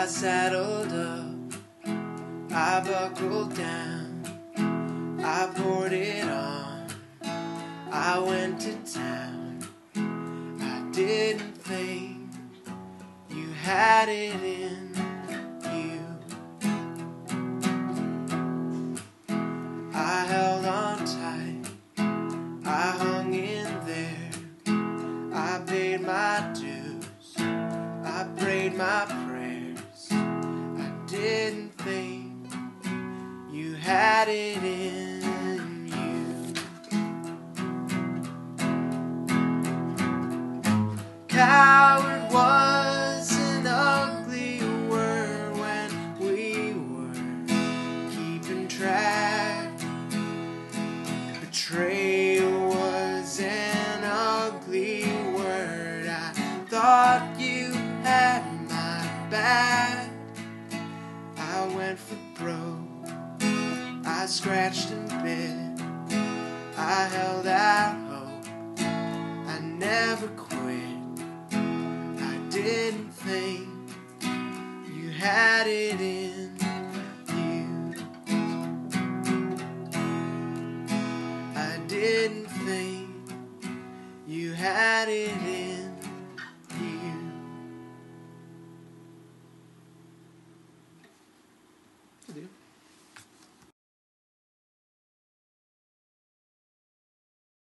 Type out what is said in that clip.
I saddled up, I buckled down, I poured it on, I went to town. I didn't think you had it in you. I held on tight, I hung in there, I paid my dues, I prayed my prayers. I didn't think you had it in you. Coward was an ugly word when we were keeping track. Betrayal was an ugly word. I thought you had my back. I went for broke, I scratched and bit, I held out hope, I never quit. I didn't think you had it in you. I didn't think you had it in